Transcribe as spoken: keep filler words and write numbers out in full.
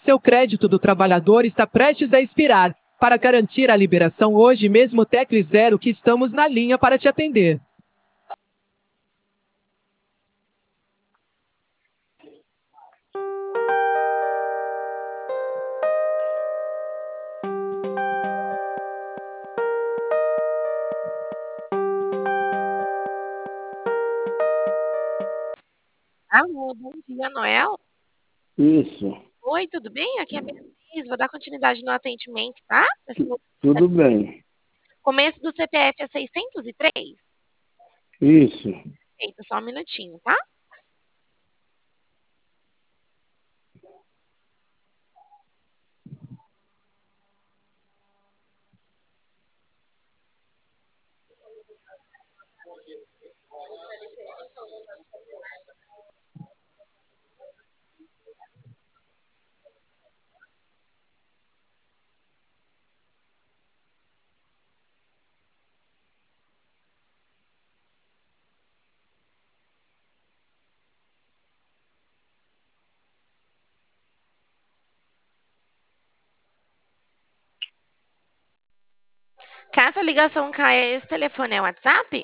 Seu crédito do trabalhador está prestes a expirar. Para garantir a liberação hoje mesmo, tecle zero que estamos na linha para te atender. Alô, bom dia, Noel? Isso, Oi, tudo bem? Aqui é a Beatriz. Vou dar continuidade no atendimento, tá? Esse no- tudo bem. Começo do C P F é seiscentos e três? Isso. Eita, só um minutinho, tá? Caso a ligação caia, esse telefone é o WhatsApp?